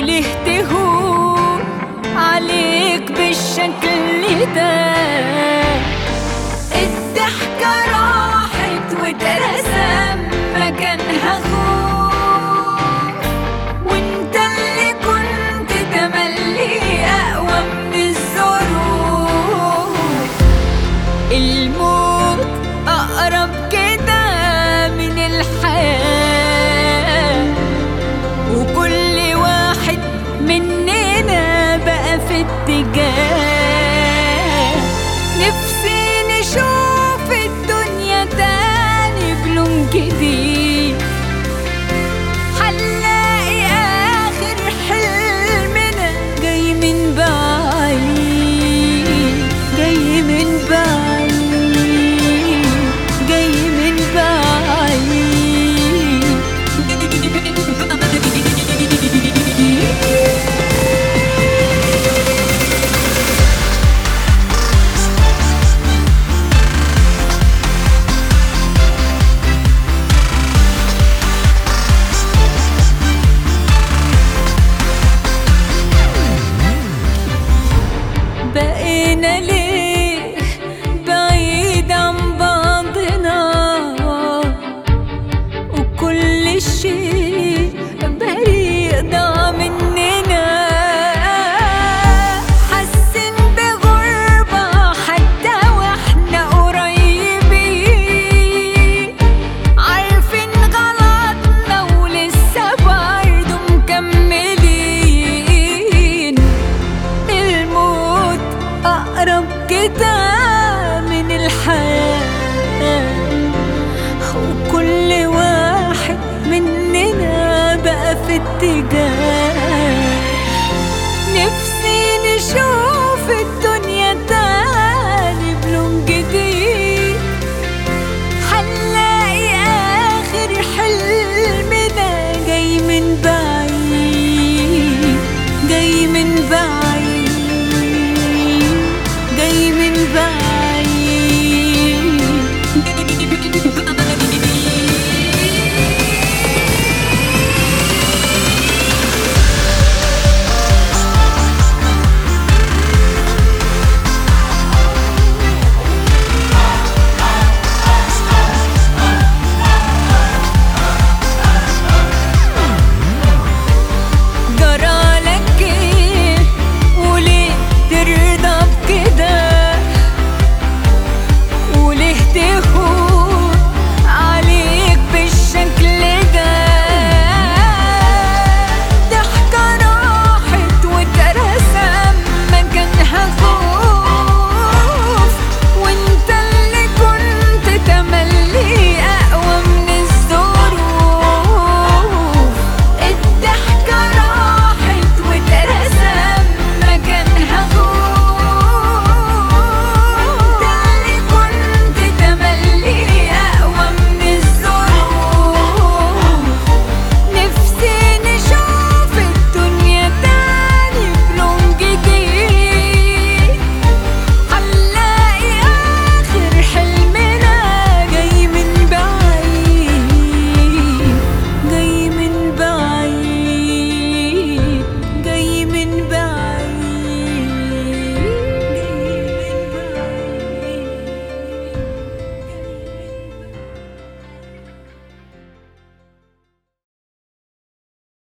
وليه تهون عليك بالشكل ده؟ الضحكة راحت واترسم مكانها خوف، وانت اللي كنت تملي أقوى من الظروف. الموت أقرب كده من الحياة، وكل واحد مننا بقى في اتجاه. نفسي نشوف الدنيا تاني بلون جديد، هنلاقي آخر حلمنا جاي من بعيد، جاي من بعيد، جاي من بعيد. بقينا ليه بعيد عن بعضنا، وكل شيء بريء ضاع مننا. حاسين بغربة حتى واحنا قريبين، عارفين غلطنا ولسه برضه مكملين. الموت أقرب كده من الحياة، وكل واحد مننا بقى في اتجاه. نفسي نشوف